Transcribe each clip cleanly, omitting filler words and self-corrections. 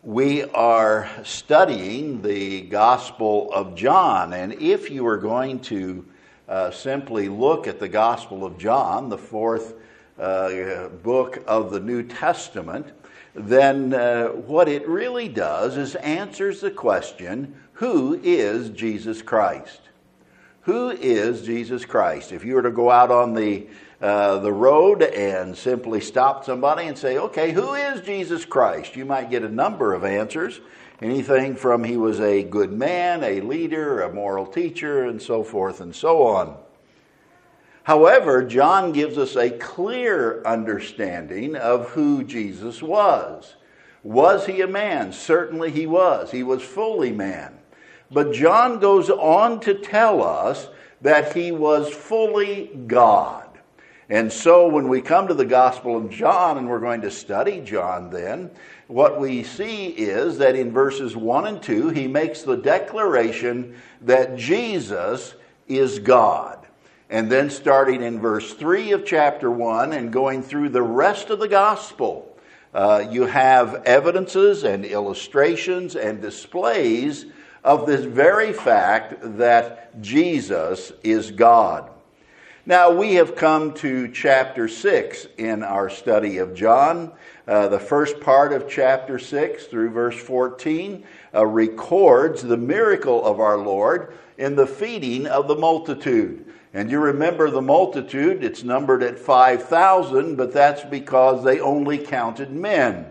We are studying the Gospel of John, and if you are going to simply look at the Gospel of John, the fourth book of the New Testament, then what it really does is answers the question, who is Jesus Christ? Who is Jesus Christ? If you were to go out on the road and simply stop somebody and say, okay, who is Jesus Christ? You might get a number of answers. Anything from he was a good man, a leader, a moral teacher, and so forth and so on. However, John gives us a clear understanding of who Jesus was. Was he a man? Certainly he was. He was fully man. But John goes on to tell us that he was fully God. And so when we come to the Gospel of John, and we're going to study John then, what we see is that in verses 1 and 2, he makes the declaration that Jesus is God. And then starting in verse 3 of chapter 1 and going through the rest of the Gospel, you have evidences and illustrations and displays of this very fact that Jesus is God. Now, we have come to chapter 6 in our study of John. The first part of chapter 6 through verse 14 records the miracle of our Lord in the feeding of the multitude. And you remember the multitude, it's numbered at 5,000, but that's because they only counted men.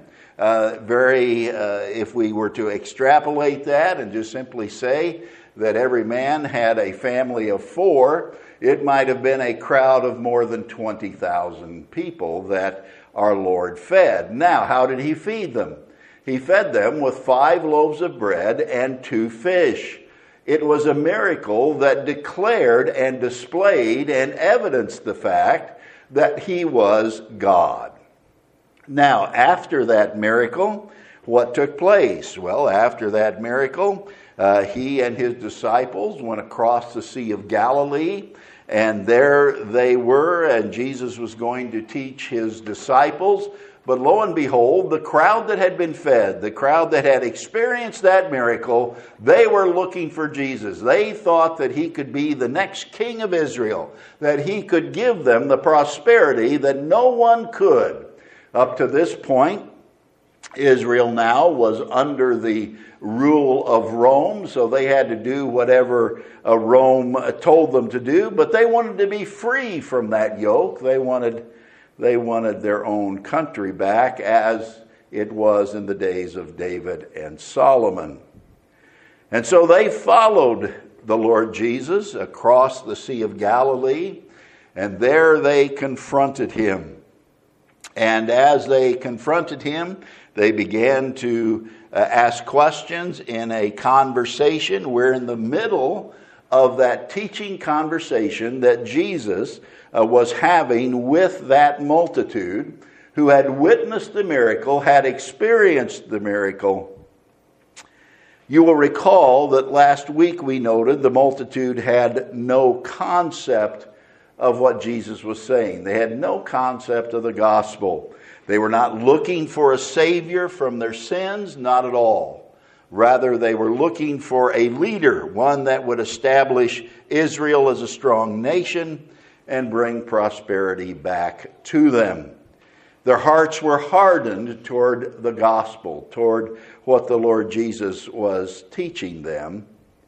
If we were to extrapolate that and just simply say that every man had a family of 4, it might have been a crowd of more than 20,000 people that our Lord fed. Now, how did he feed them? He fed them with 5 loaves of bread and 2 fish. It was a miracle that declared and displayed and evidenced the fact that he was God. Now, after that miracle, what took place? Well, after that miracle, he and his disciples went across the Sea of Galilee, and there they were, and Jesus was going to teach his disciples. But lo and behold, the crowd that had been fed, the crowd that had experienced that miracle, they were looking for Jesus. They thought that he could be the next king of Israel, that he could give them the prosperity that no one could. Up to this point, Israel now was under the rule of Rome, so they had to do whatever Rome told them to do, but they wanted to be free from that yoke. They wanted their own country back as it was in the days of David and Solomon. And so they followed the Lord Jesus across the Sea of Galilee, and there they confronted him. And as they confronted him, they began to ask questions in a conversation. We're in the middle of that teaching conversation that Jesus was having with that multitude who had witnessed the miracle, had experienced the miracle. You will recall that last week we noted the multitude had no concept of what Jesus was saying. They had no concept of the gospel. They were not looking for a Savior from their sins, not at all. Rather, they were looking for a leader, one that would establish Israel as a strong nation and bring prosperity back to them. Their hearts were hardened toward the gospel, toward what the Lord Jesus was teaching them.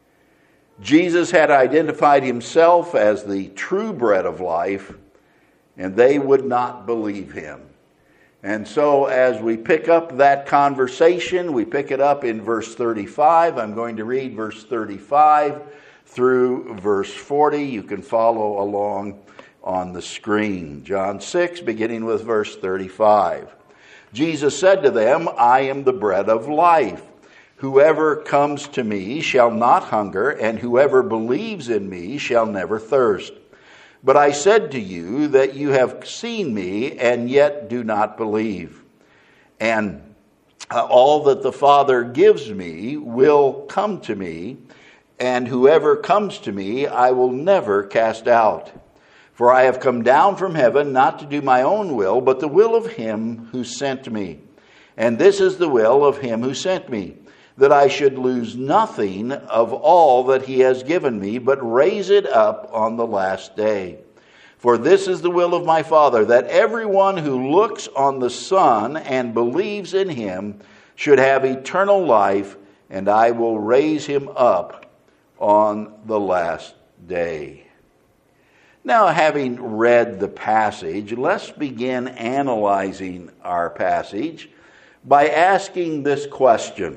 Jesus had identified himself as the true bread of life, and they would not believe him. And so as we pick up that conversation, we pick it up in verse 35. I'm going to read verse 35 through verse 40. You can follow along on the screen. John 6, beginning with verse 35. Jesus said to them, I am the bread of life. Whoever comes to me shall not hunger, and whoever believes in me shall never thirst. But I said to you that you have seen me, and yet do not believe. And all that the Father gives me will come to me, and whoever comes to me I will never cast out. For I have come down from heaven not to do my own will, but the will of him who sent me. And this is the will of him who sent me, that I should lose nothing of all that he has given me, but raise it up on the last day. For this is the will of my Father, that everyone who looks on the Son and believes in him should have eternal life, and I will raise him up on the last day. Now, having read the passage, let's begin analyzing our passage by asking this question.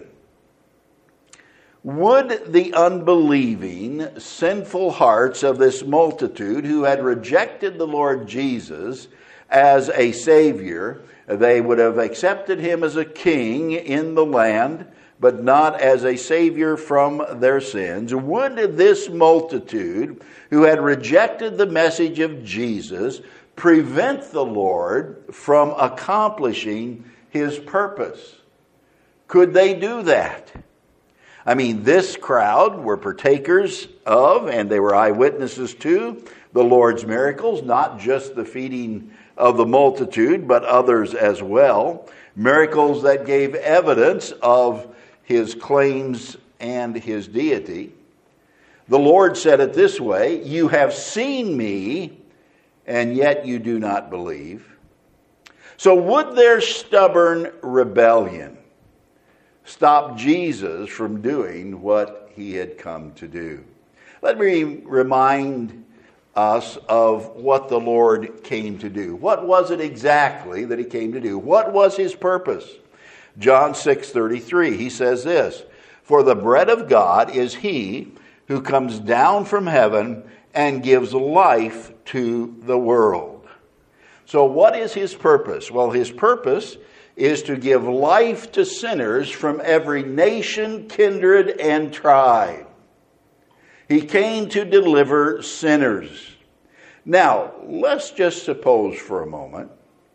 Would the unbelieving, sinful hearts of this multitude who had rejected the Lord Jesus as a Savior, they would have accepted him as a king in the land, but not as a Savior from their sins, would this multitude who had rejected the message of Jesus prevent the Lord from accomplishing his purpose? Could they do that? I mean, this crowd were partakers of, and they were eyewitnesses to, the Lord's miracles, not just the feeding of the multitude, but others as well. Miracles that gave evidence of his claims and his deity. The Lord said it this way, "You have seen me, and yet you do not believe." So would their stubborn rebellion stop Jesus from doing what he had come to do? Let me remind us of what the Lord came to do. What was it exactly that he came to do? What was his purpose? John 6:33, he says this, "For the bread of God is he who comes down from heaven and gives life to the world." So what is his purpose? Well, his purpose is to give life to sinners from every nation, kindred, and tribe. He came to deliver sinners. Now, let's just suppose for a moment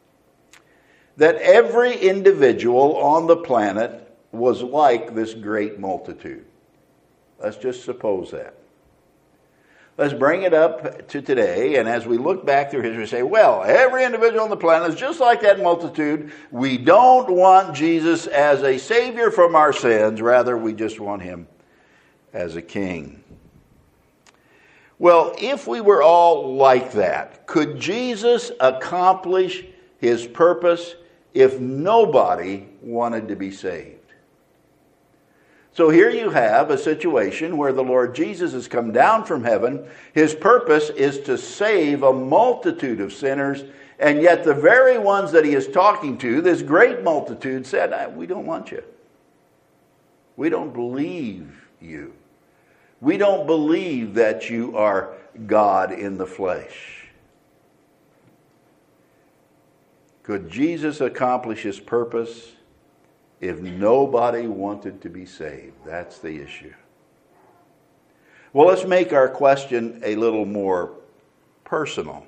that every individual on the planet was like this great multitude. Let's just suppose that. Let's bring it up to today, and as we look back through history, say, well, every individual on the planet is just like that multitude. We don't want Jesus as a Savior from our sins. Rather, we just want him as a king. Well, if we were all like that, could Jesus accomplish his purpose if nobody wanted to be saved? So here you have a situation where the Lord Jesus has come down from heaven. His purpose is to save a multitude of sinners, and yet the very ones that he is talking to, this great multitude, said, "We don't want you. We don't believe you. We don't believe that you are God in the flesh." Could Jesus accomplish his purpose if nobody wanted to be saved? That's the issue. Well, let's make our question a little more personal.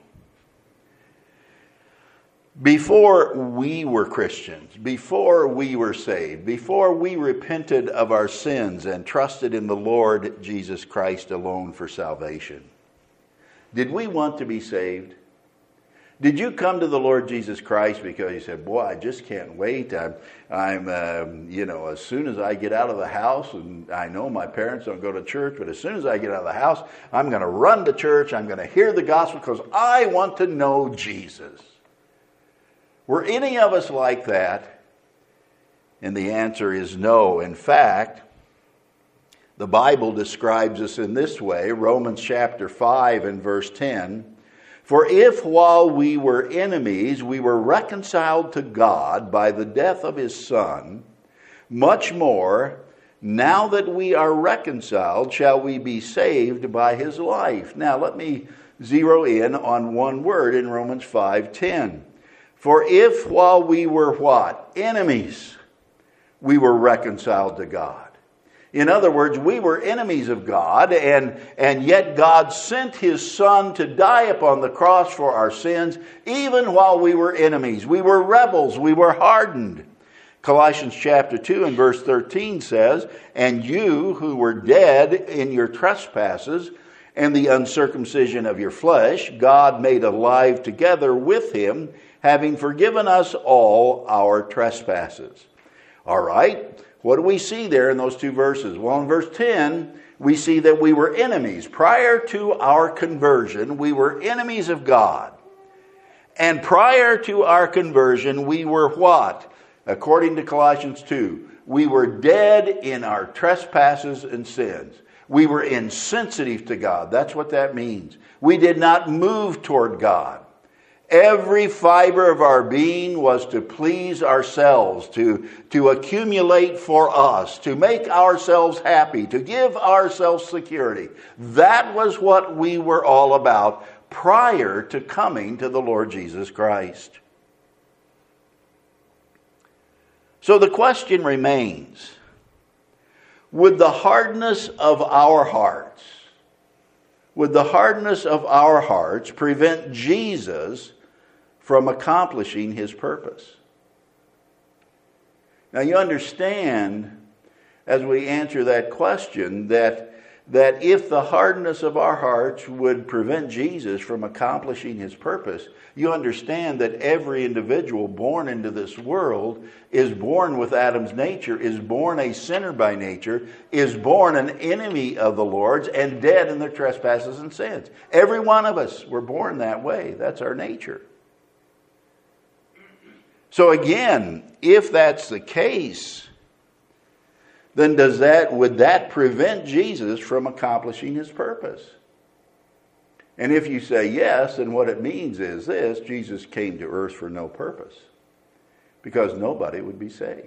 Before we were Christians, before we were saved, before we repented of our sins and trusted in the Lord Jesus Christ alone for salvation, did we want to be saved? Did you come to the Lord Jesus Christ because you said, "Boy, I just can't wait. I'm as soon as I get out of the house, and I know my parents don't go to church, but as soon as I get out of the house, I'm going to run to church. I'm going to hear the gospel because I want to know Jesus." Were any of us like that? And the answer is no. In fact, the Bible describes us in this way, Romans chapter 5 and verse 10. "For if while we were enemies, we were reconciled to God by the death of his Son, much more, now that we are reconciled, shall we be saved by his life." Now, let me zero in on one word in Romans 5:10. "For if while we were" what? Enemies, "we were reconciled to God." In other words, we were enemies of God, and yet God sent his Son to die upon the cross for our sins, even while we were enemies. We were rebels. We were hardened. Colossians chapter 2 and verse 13 says, "And you who were dead in your trespasses and the uncircumcision of your flesh, God made alive together with him, having forgiven us all our trespasses. All right, what do we see there in those two verses? Well, in verse 10, we see that we were enemies. Prior to our conversion, we were enemies of God. And prior to our conversion, we were what? According to Colossians 2, we were dead in our trespasses and sins. We were insensitive to God. That's what that means. We did not move toward God. Every fiber of our being was to please ourselves, to accumulate for us, to make ourselves happy, to give ourselves security. That was what we were all about prior to coming to the Lord Jesus Christ. So the question remains, would the hardness of our hearts prevent Jesus from accomplishing his purpose? Now you understand, as we answer that question, that if the hardness of our hearts would prevent Jesus from accomplishing his purpose, you understand that every individual born into this world is born with Adam's nature, is born a sinner by nature, is born an enemy of the Lord's, and dead in their trespasses and sins. Every one of us were born that way. That's our nature. So again, if that's the case, then would that prevent Jesus from accomplishing his purpose? And if you say yes, then what it means is this: Jesus came to earth for no purpose, because nobody would be saved.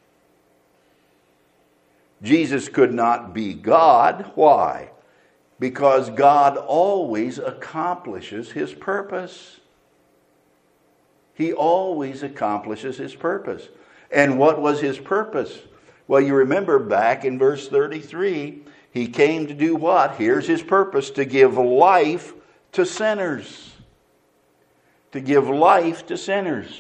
Jesus could not be God. Why? Because God always accomplishes his purpose. He always accomplishes his purpose. And what was his purpose? Well, you remember back in verse 33, he came to do what? Here's his purpose: to give life to sinners. To give life to sinners.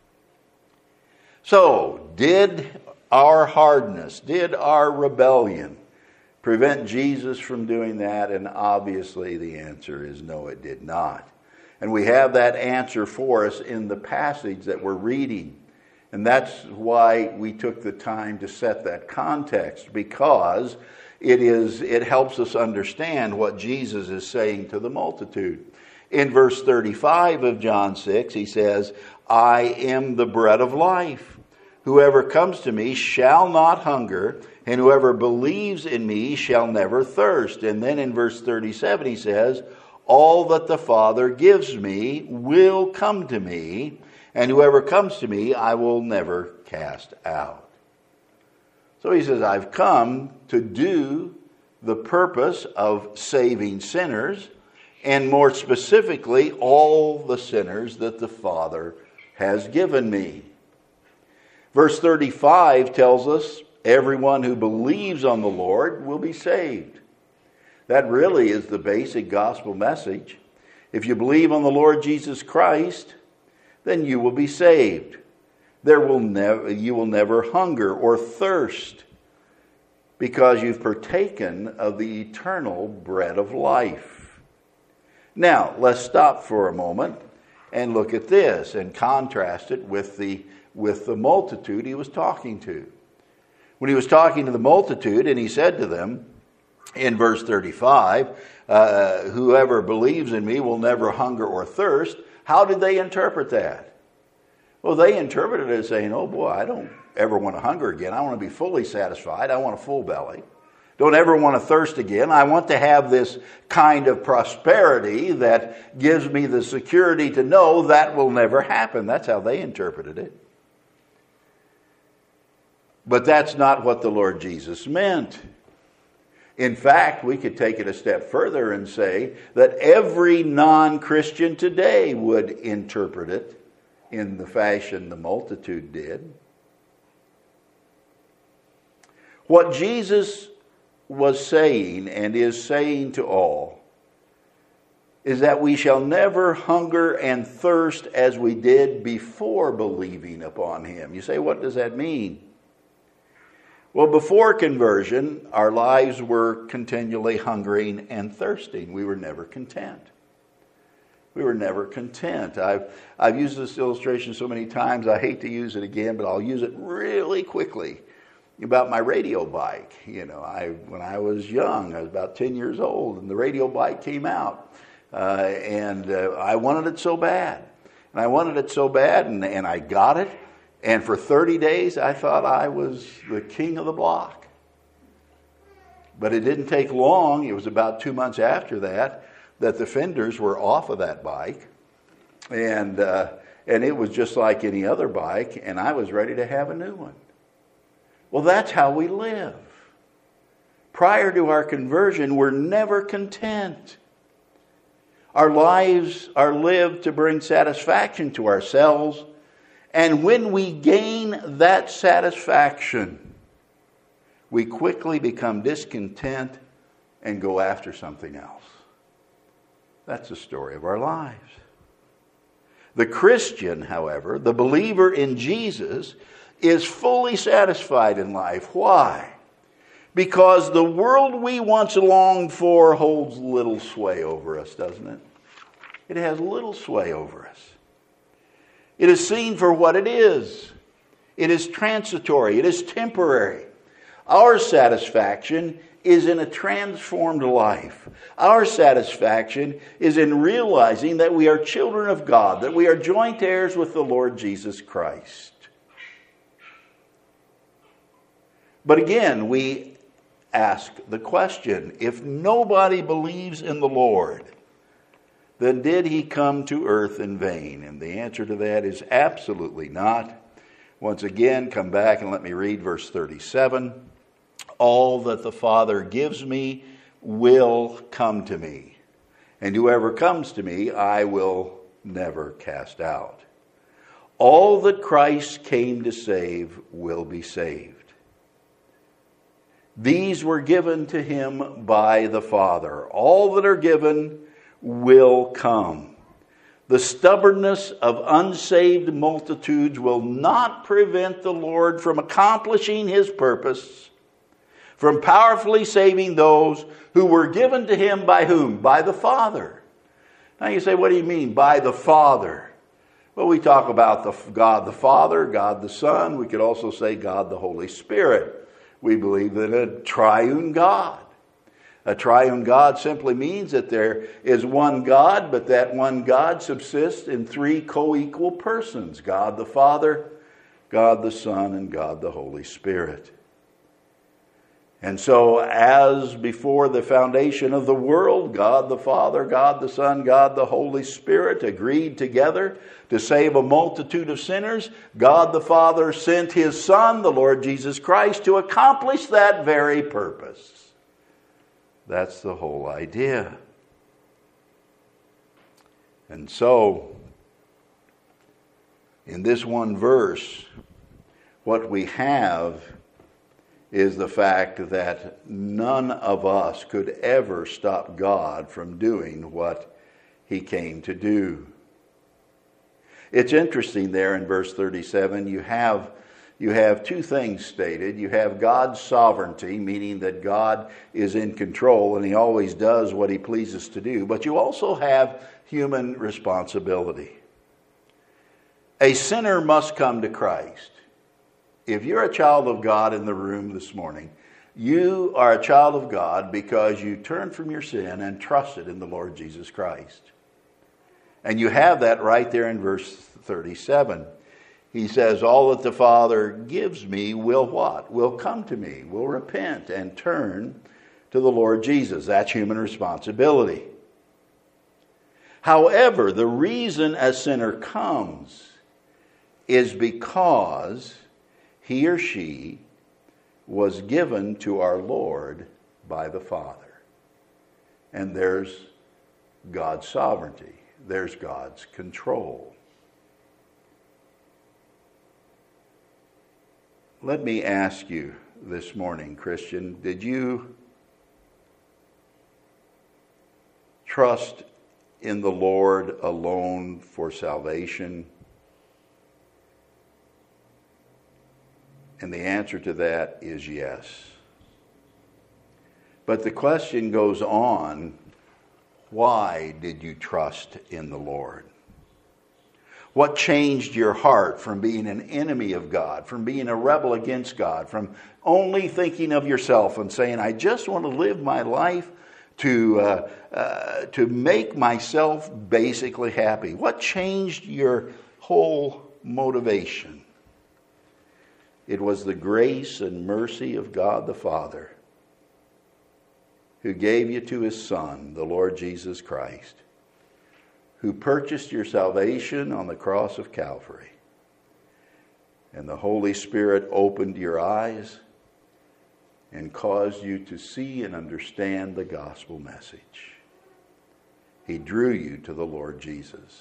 So, did our hardness, did our rebellion prevent Jesus from doing that? And obviously the answer is no, it did not. And we have that answer for us in the passage that we're reading. And that's why we took the time to set that context, because it helps us understand what Jesus is saying to the multitude. In verse 35 of John 6, he says, I am the bread of life. Whoever comes to me shall not hunger, and whoever believes in me shall never thirst. And then in verse 37 he says, all that the Father gives me will come to me, and whoever comes to me, I will never cast out. So he says, I've come to do the purpose of saving sinners, and more specifically, all the sinners that the Father has given me. Verse 35 tells us, everyone who believes on the Lord will be saved. That really is the basic gospel message. If you believe on the Lord Jesus Christ, then you will be saved. You will never hunger or thirst, because you've partaken of the eternal bread of life. Now, let's stop for a moment and look at this and contrast it with the multitude he was talking to. When he was talking to the multitude, and he said to them in verse 35, whoever believes in me will never hunger or thirst. How did they interpret that? Well, they interpreted it as saying, oh boy, I don't ever want to hunger again. I want to be fully satisfied. I want a full belly. Don't ever want to thirst again. I want to have this kind of prosperity that gives me the security to know that will never happen. That's how they interpreted it. But that's not what the Lord Jesus meant. In fact, we could take it a step further and say that every non-Christian today would interpret it in the fashion the multitude did. What Jesus was saying and is saying to all is that we shall never hunger and thirst as we did before believing upon him. You say, what does that mean? Well, before conversion, our lives were continually hungering and thirsting. We were never content. We were never content. I've used this illustration so many times, I hate to use it again, but I'll use it really quickly about my radio bike. When I was young, I was about 10 years old, and the radio bike came out. And I wanted it so bad. And I wanted it so bad, and I got it. And for 30 days, I thought I was the king of the block. But it didn't take long. It was about 2 months after that the fenders were off of that bike. And it was just like any other bike, and I was ready to have a new one. Well, that's how we live. Prior to our conversion, we're never content. Our lives are lived to bring satisfaction to ourselves, and when we gain that satisfaction, we quickly become discontent and go after something else. That's the story of our lives. The Christian, however, the believer in Jesus, is fully satisfied in life. Why? Because the world we once longed for holds little sway over us, doesn't it? It has little sway over us. It is seen for what it is. It is transitory. It is temporary. Our satisfaction is in a transformed life. Our satisfaction is in realizing that we are children of God, that we are joint heirs with the Lord Jesus Christ. But again, we ask the question, if nobody believes in the Lord, then did he come to earth in vain? And the answer to that is absolutely not. Once again, come back and let me read verse 37. All that the Father gives me will come to me, and whoever comes to me I will never cast out. All that Christ came to save will be saved. These were given to him by the Father. All that are given will come. The stubbornness of unsaved multitudes will not prevent the Lord from accomplishing his purpose, from powerfully saving those who were given to him by whom? By the Father. Now you say, what do you mean by the Father? Well, we talk about God the Father, God the Son. We could also say God the Holy Spirit. We believe in a triune God. A triune God simply means that there is one God, but that one God subsists in three co-equal persons: God the Father, God the Son, and God the Holy Spirit. And so, as before the foundation of the world, God the Father, God the Son, God the Holy Spirit agreed together to save a multitude of sinners, God the Father sent his Son, the Lord Jesus Christ, to accomplish that very purpose. That's the whole idea. And so, in this one verse, what we have is the fact that none of us could ever stop God from doing what he came to do. It's interesting there in verse 37, you have two things stated. You have God's sovereignty, meaning that God is in control and he always does what he pleases to do. But you also have human responsibility. A sinner must come to Christ. If you're a child of God in the room this morning, you are a child of God because you turned from your sin and trusted in the Lord Jesus Christ. And you have that right there in verse 37. He says, all that the Father gives me will what? Will come to me, will repent and turn to the Lord Jesus. That's human responsibility. However, the reason a sinner comes is because he or she was given to our Lord by the Father. And there's God's sovereignty. There's God's control. Let me ask you this morning, Christian, did you trust in the Lord alone for salvation? And the answer to that is yes. But the question goes on, Why did you trust in the Lord? What changed your heart from being an enemy of God, from being a rebel against God, from only thinking of yourself and saying, I just want to live my life to make myself basically happy? What changed your whole motivation? It was the grace and mercy of God the Father, who gave you to His Son, the Lord Jesus Christ, who purchased your salvation on the cross of Calvary. And the Holy Spirit opened your eyes and caused you to see and understand the gospel message. He drew you to the Lord Jesus.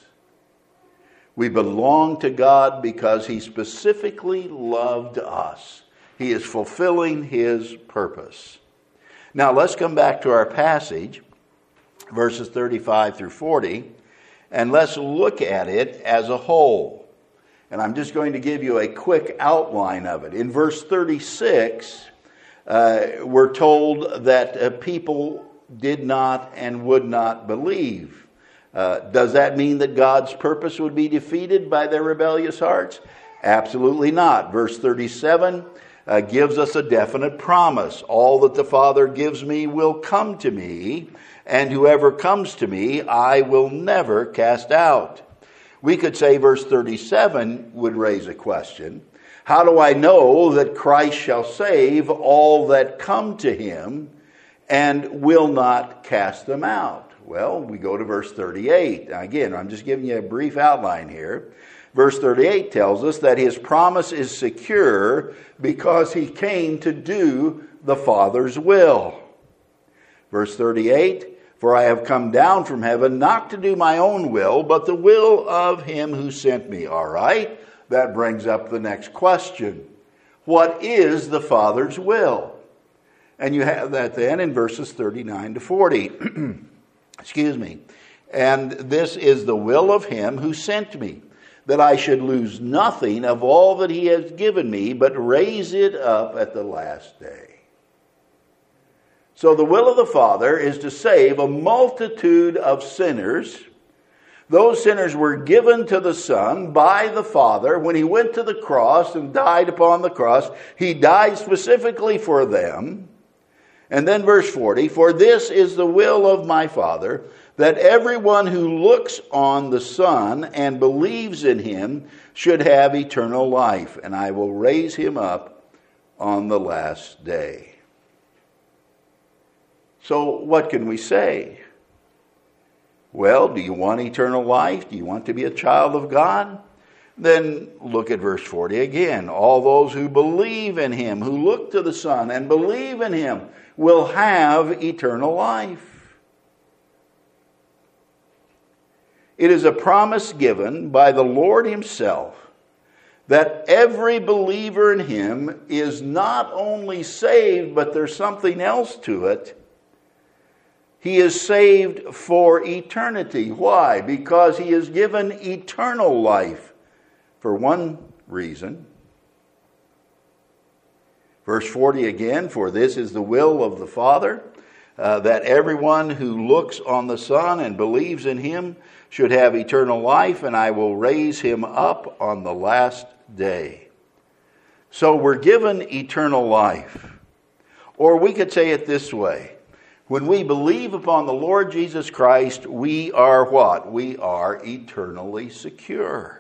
We belong to God because He specifically loved us. He is fulfilling His purpose. Now let's come back to our passage, verses 35 through 40, and let's look at it as a whole. And I'm just going to give you a quick outline of it. In verse 36, we're told that people did not and would not believe. Does that mean that God's purpose would be defeated by their rebellious hearts? Absolutely not. Verse 37 gives us a definite promise. All that the Father gives me will come to me, and whoever comes to me I will never cast out. We could say verse 37 would raise a question. How do I know that Christ shall save all that come to Him and will not cast them out? Well, we go to verse 38. Now, again, I'm just giving you a brief outline here. Verse 38 tells us that His promise is secure because He came to do the Father's will. Verse 38, for I have come down from heaven not to do my own will, but the will of Him who sent me. All right, that brings up the next question. What is the Father's will? And you have that then in verses 39 to 40. Excuse me. And this is the will of Him who sent me, that I should lose nothing of all that He has given me, but raise it up at the last day. So the will of the Father is to save a multitude of sinners. Those sinners were given to the Son by the Father. When He went to the cross and died upon the cross, He died specifically for them. And then verse 40, for this is the will of my Father, that everyone who looks on the Son and believes in Him should have eternal life, and I will raise him up on the last day. So what can we say? Well, do you want eternal life? Do you want to be a child of God? Then look at verse 40 again. All those who believe in Him, who look to the Son and believe in Him, will have eternal life. It is a promise given by the Lord Himself that every believer in Him is not only saved, but there's something else to it. He is saved for eternity. Why? Because He is given eternal life. For one reason. Verse 40 again, for this is the will of the Father, that everyone who looks on the Son and believes in Him should have eternal life, and I will raise him up on the last day. So we're given eternal life. Or we could say it this way. When we believe upon the Lord Jesus Christ, we are what? We are eternally secure.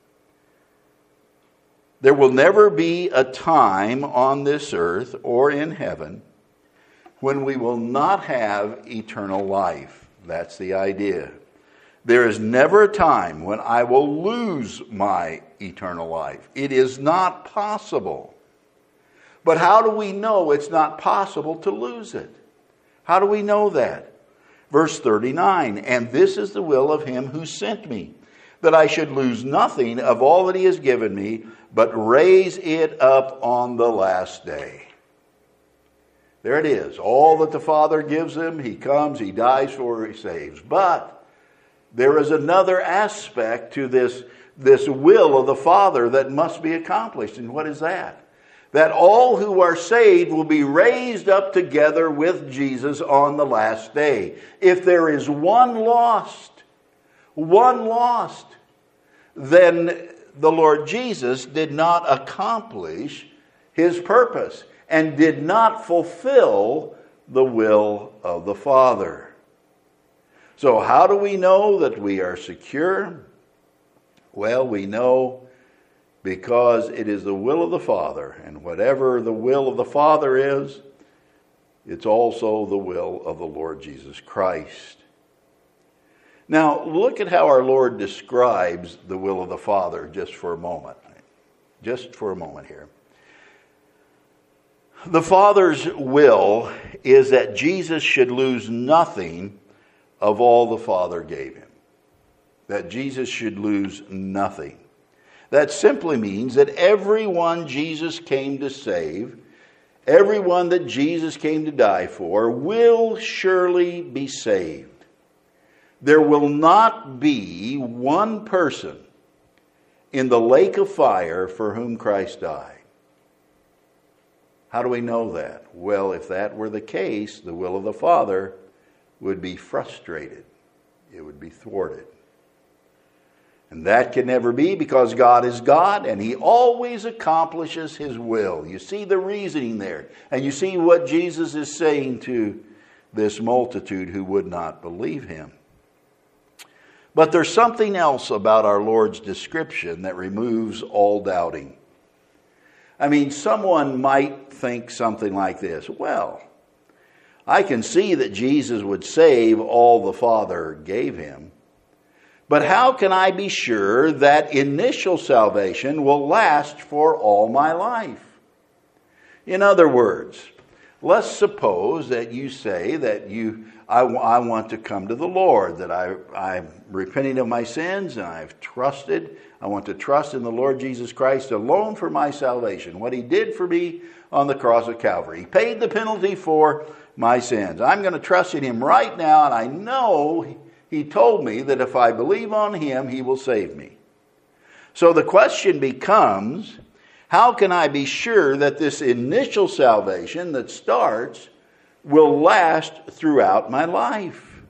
There will never be a time on this earth or in heaven when we will not have eternal life. That's the idea. There is never a time when I will lose my eternal life. It is not possible. But how do we know it's not possible to lose it? How do we know that? Verse 39, and this is the will of Him who sent me, that I should lose nothing of all that He has given me, but raise it up on the last day. There it is. All that the Father gives Him, He comes, He dies for, He saves. But there is another aspect to this will of the Father that must be accomplished. And what is that? that all who are saved will be raised up together with Jesus on the last day. If there is one lost, then the Lord Jesus did not accomplish his purpose and did not fulfill the will of the Father. So how do we know that we are secure? Well, we know because it is the will of the Father, and whatever the will of the Father is, it's also the will of the Lord Jesus Christ. Now, look at how our Lord describes the will of the Father just for a moment. Just for a moment here. The Father's will is that Jesus should lose nothing of all the Father gave him. That Jesus should lose nothing. That simply means that everyone Jesus came to save, everyone that Jesus came to die for, will surely be saved. There will not be one person in the lake of fire for whom Christ died. How do we know that? Well, if that were the case, the will of the Father would be frustrated. It would be thwarted. And that can never be, because God is God and he always accomplishes his will. You see the reasoning there. And you see what Jesus is saying to this multitude who would not believe him. But there's something else about our Lord's description that removes all doubting. I mean, someone might think something like this. Well, I can see that Jesus would save all the Father gave him. But how can I be sure that initial salvation will last for all my life? In other words, let's suppose that you say that I want to come to the Lord, that I'm repenting of my sins and I've trusted. I want to trust in the Lord Jesus Christ alone for my salvation, what he did for me on the cross of Calvary. He paid the penalty for my sins. I'm going to trust in him right now, and I know he told me that if I believe on him, he will save me. So the question becomes, how can I be sure that this initial salvation that starts will last throughout my life?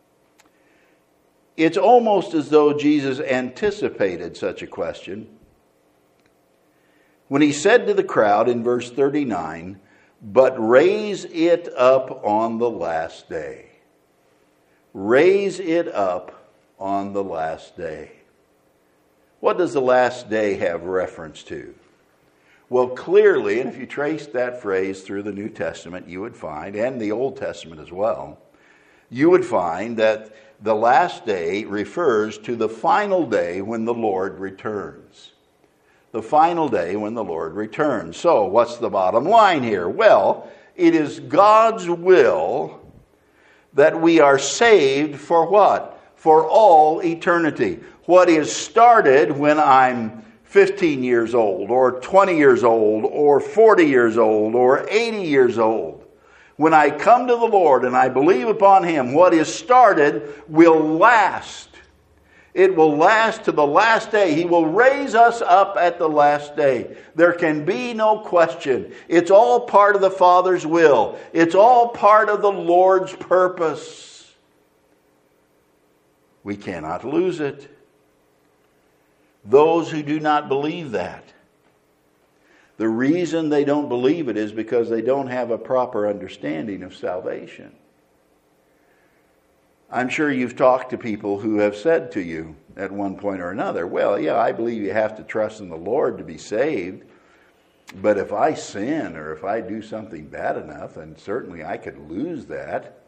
It's almost as though Jesus anticipated such a question when he said to the crowd in verse 39, "But raise it up on the last day." Raise it up on the last day. What does the last day have reference to? Well, clearly, and if you trace that phrase through the New Testament, you would find, and the Old Testament as well, you would find that the last day refers to the final day when the Lord returns. The final day when the Lord returns. So, what's the bottom line here? Well, it is God's will that we are saved for what? For all eternity. What is started when I'm 15 years old, or 20 years old, or 40 years old, or 80 years old. When I come to the Lord and I believe upon him, what is started will last. It will last to the last day. He will raise us up at the last day. There can be no question. It's all part of the Father's will. It's all part of the Lord's purpose. We cannot lose it. Those who do not believe that, the reason they don't believe it is because they don't have a proper understanding of salvation. I'm sure you've talked to people who have said to you at one point or another, well, yeah, I believe you have to trust in the Lord to be saved, but if I sin or if I do something bad enough, then certainly I could lose that.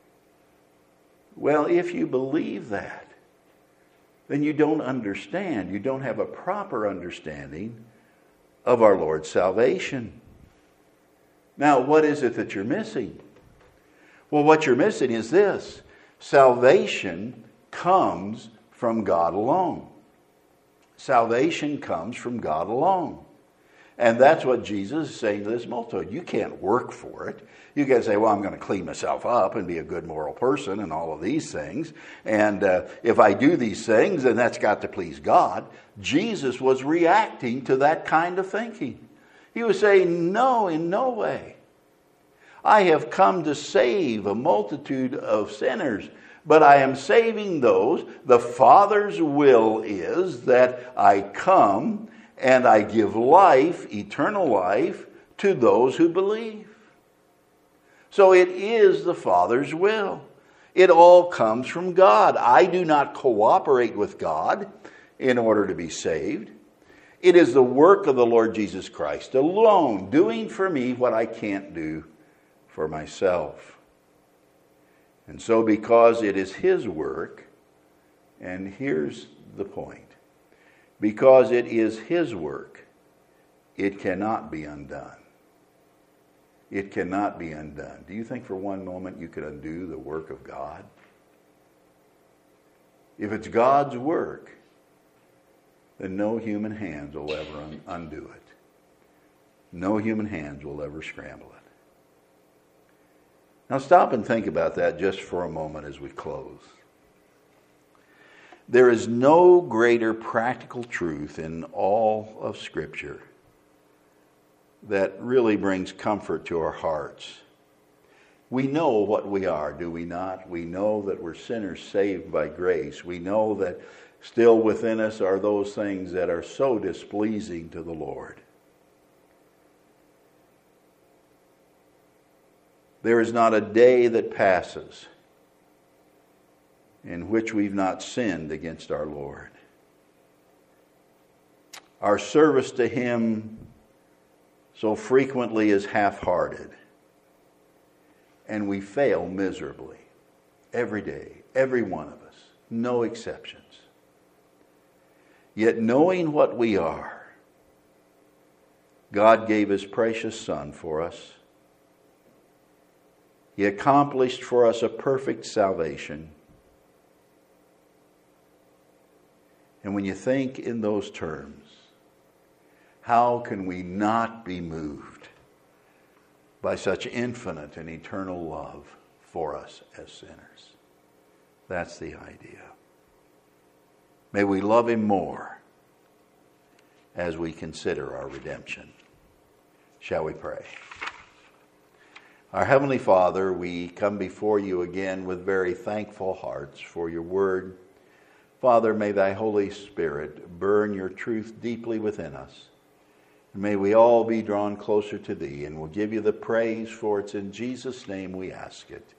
Well, if you believe that, then you don't understand. You don't have a proper understanding of our Lord's salvation. Now, what is it that you're missing? Well, what you're missing is this. Salvation comes from God alone. Salvation comes from God alone. And that's what Jesus is saying to this multitude. You can't work for it. You can say, well, I'm going to clean myself up and be a good moral person and all of these things. And if I do these things, then that's got to please God. Jesus was reacting to that kind of thinking. He was saying, no, in no way. I have come to save a multitude of sinners, but I am saving those. The Father's will is that I come and I give life, eternal life, to those who believe. So it is the Father's will. It all comes from God. I do not cooperate with God in order to be saved. It is the work of the Lord Jesus Christ alone, doing for me what I can't do for myself. And so because it is His work, and here's the point, because it is His work, it cannot be undone. It cannot be undone. Do you think for one moment you could undo the work of God? If it's God's work, then no human hands will ever undo it. No human hands will ever scramble it. Now stop and think about that just for a moment as we close. There is no greater practical truth in all of Scripture that really brings comfort to our hearts. We know what we are, do we not? We know that we're sinners saved by grace. We know that still within us are those things that are so displeasing to the Lord. There is not a day that passes in which we've not sinned against our Lord. Our service to Him so frequently is half-hearted, and we fail miserably every day, every one of us, no exceptions. Yet knowing what we are, God gave His precious Son for us. He accomplished for us a perfect salvation. And when you think in those terms, how can we not be moved by such infinite and eternal love for us as sinners? That's the idea. May we love Him more as we consider our redemption. Shall we pray? Our Heavenly Father, we come before You again with very thankful hearts for Your word. Father, may Thy Holy Spirit burn Your truth deeply within us. And may we all be drawn closer to Thee, and we'll give You the praise, for it's in Jesus' name we ask it.